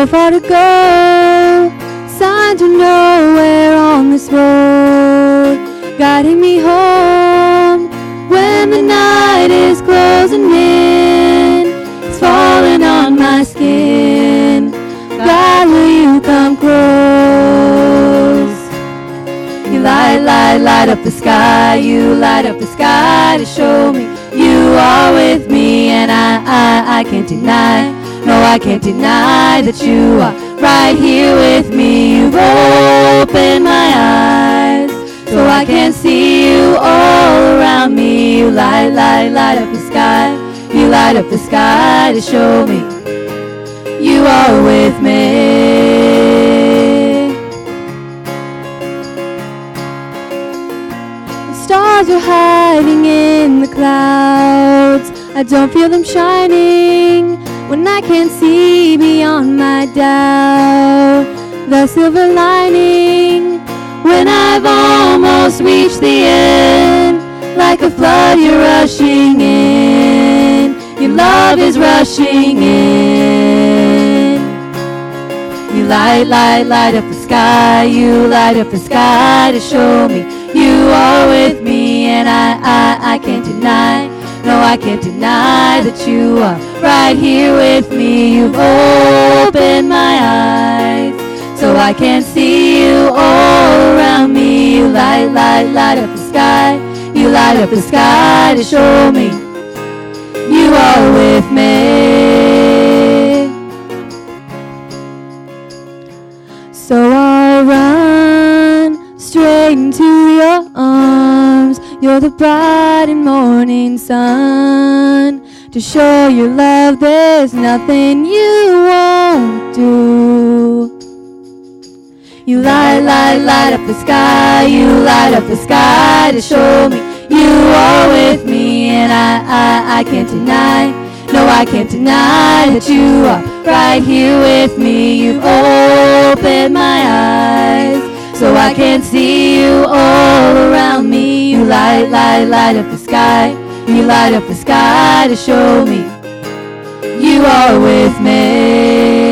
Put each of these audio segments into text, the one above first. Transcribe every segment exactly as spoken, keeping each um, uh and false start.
so far to go, signs are nowhere on this road, guiding me home when the night is closing in. It's falling on my skin. God, will you come close? You light, light, light up the sky. You light up the sky to show me you are with me, and I, I, I can't deny. No, I can't deny that you are right here with me. You've opened my eyes so I can see you all around me. You light, light, light up the sky. You light up the sky to show me you are with me. The stars are hiding in the clouds. I don't feel them shining when I can't see beyond my doubt. The silver lining when I've almost reached the end. Like a flood you're rushing in. Your love is rushing in. You light, light, light up the sky. You light up the sky to show me you are with me, and I, I, I can't deny. No, I can't deny that you are right here with me. You've opened my eyes so I can see you all around me. You light, light, light up the sky. You light up the sky to show me you are with me. So I'll run straight into your arms. You're the bright and morning sun. To show your love, there's nothing you won't do. You light, light, light up the sky. You light up the sky to show me you are with me, and I, I, I can't deny. No, I can't deny that you are right here with me. You've opened my eyes so I can see you all around me. You light, light, light up the sky. You light up the sky to show me you are with me.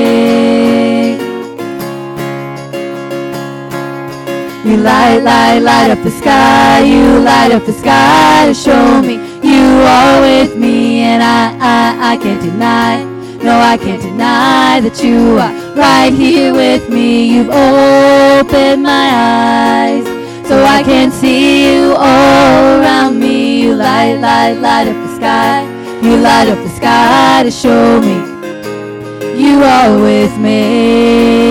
You light, light, light up the sky. You light up the sky to show me you are with me, and I, I, I can't deny. No, I can't deny that you are right here with me. You've opened my eyes so I can see you all around me. You light, light, light up the sky. You light up the sky to show me you are with me.